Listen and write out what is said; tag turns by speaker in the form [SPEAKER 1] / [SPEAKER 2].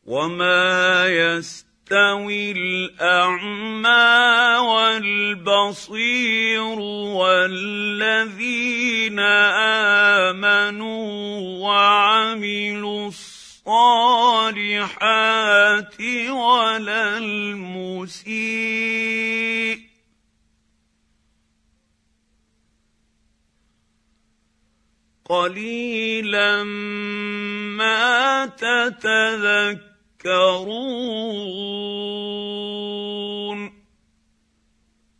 [SPEAKER 1] وما يستوي الاعمى والبصير والذين امنوا وعملوا الصالحات ولا المسيء قليلا ما تتذكرون.